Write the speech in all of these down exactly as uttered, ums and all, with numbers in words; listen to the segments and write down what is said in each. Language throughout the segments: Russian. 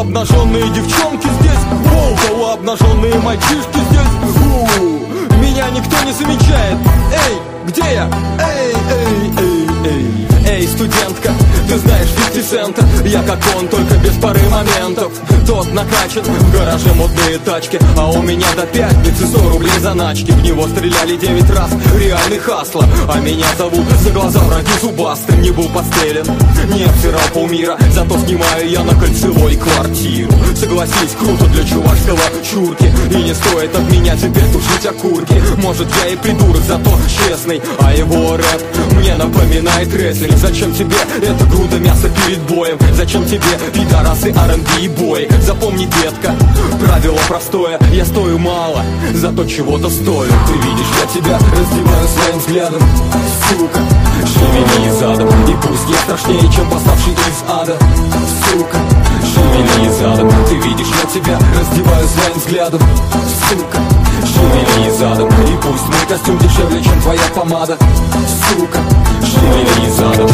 обнаженные девчонки здесь? О, у кого обнаженные мальчишки здесь? У, меня никто не замечает. Эй, где я? Эй, эй, эй, эй. Эй, студентка, ты знаешь фифти цента. Я как он, только без пары моментов. Тот накачан, в гараже модные тачки, а у меня до пятницы сто рублей заначки. В него стреляли девять раз, реальный хасло. А меня зовут за глаза враги зубастым. Не был подстрелен, не обсирал полмира, зато снимаю я на Кольцевой квартиру. Согласись, круто для чувашского чурки. И не стоит от меня теперь тушить окурки. Может, я и придурок, зато честный, а его рэп мне напоминает рестлинг. Зачем тебе эта груда мяса перед боем? Зачем тебе пидорасы, ар энд би и бои? Запомни, детка, правило простое. Я стою мало, зато чего-то стою. Ты видишь, я тебя раздеваю своим взглядом. Сука, шевели задом, и пусть я страшнее, чем восставший из ада. Сука, шевели задом. Ты видишь, я тебя раздеваю своим взглядом. Сука, шевели задом, и пусть мой костюм дешевле, чем твоя помада. Сука, шевели задом.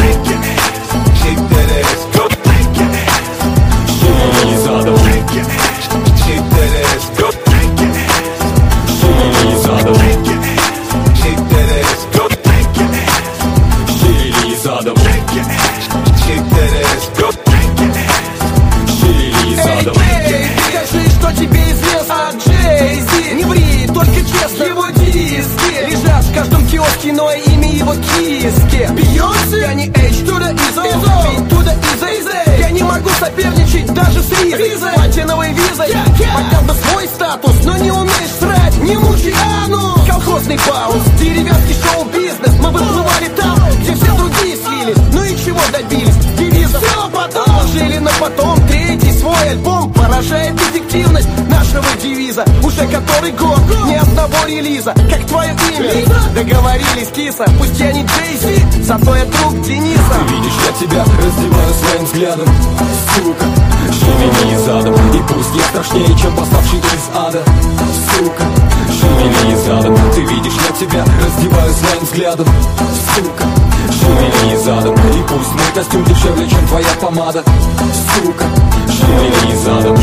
Shake that ass, go shake your ass. Шевели задом. Shake your ass, shake that ass, go shake your ass. Шевели задом. Shake your ass, shake that ass, go shake your ass. Шевели задом. Shake your ass, shake that ass, go shake your ass. Шевели задом. Эй, скажи, что тебе известно о Джей-Зи. Не ври, только честно. Его диски лежат в каждом киоске, но имя его киски. Бейонсе, я не H, туда Изо, B, туда Изо, Изо. Я не могу соперничать даже с Ризой. Платиновой визой, поднял бы свой статус, но не умеешь срать, не мучай анус. Колхозный пауз, деревенский шоу-бизнес. Мы выплывали там, где все другие слились. Ну и чего добились? Девизом все потом жили, но потом третий свой альбом поражает эффективность нашего девиза. Уже который год, ни одного релиза. Как твое имя? Договорились, киса. Пусть я не Джей-Зи, зато я друг Дениса. Ты видишь, я тебя раздеваю своим взглядом. Сука, шевели задом, и пусть я страшнее, чем восставший из ада. Сука, шевели задом. Ты видишь, я тебя раздеваю своим взглядом. Сука, шевели задом, и пусть мой костюм дешевле, чем твоя помада. Сука, шевели задом.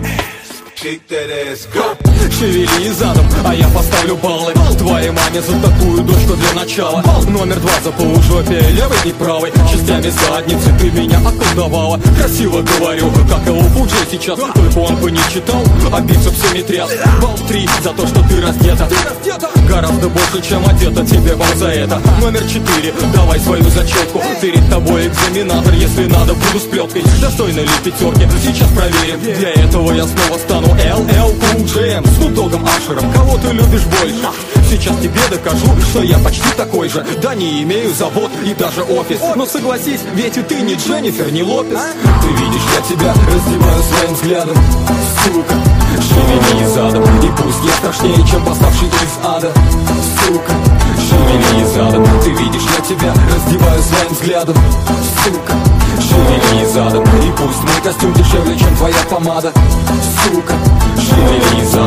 Shake that ass, go. Шевели задом, а я поставлю баллы твоей маме за такую дочку для начала. Номер два за полужопие, левой и правой частями задницы ты меня околдовала. Красиво говорю, как его Фуджи сейчас, только он бы не читал, а бицепсами тряс. Балл три за то, что ты раздета, гораздо больше, чем одета, тебе балл за это. Номер четыре, давай свою зачетку. Перед тобой экзаменатор, если надо, буду с плеткой. Достойны ли пятерки, сейчас проверим. Для этого я снова стану эл эл Cool J M, Snoop Dogg'ом, Ашером. Кого ты любишь больше? Сейчас тебе докажу, что я почти такой же. Да, не имею завод и даже офис, но согласись, ведь и ты не Дженнифер, не Лопес. Ты видишь, я тебя раздеваю своим взглядом. Сука, шевели задом, и пусть я страшнее, чем восставший из ада. Сука, шевели задом. Ты видишь, я тебя раздеваю своим взглядом. Сука, шевели задом, и пусть мой костюм дешевле, чем твоя помада. Сука, шевели задом.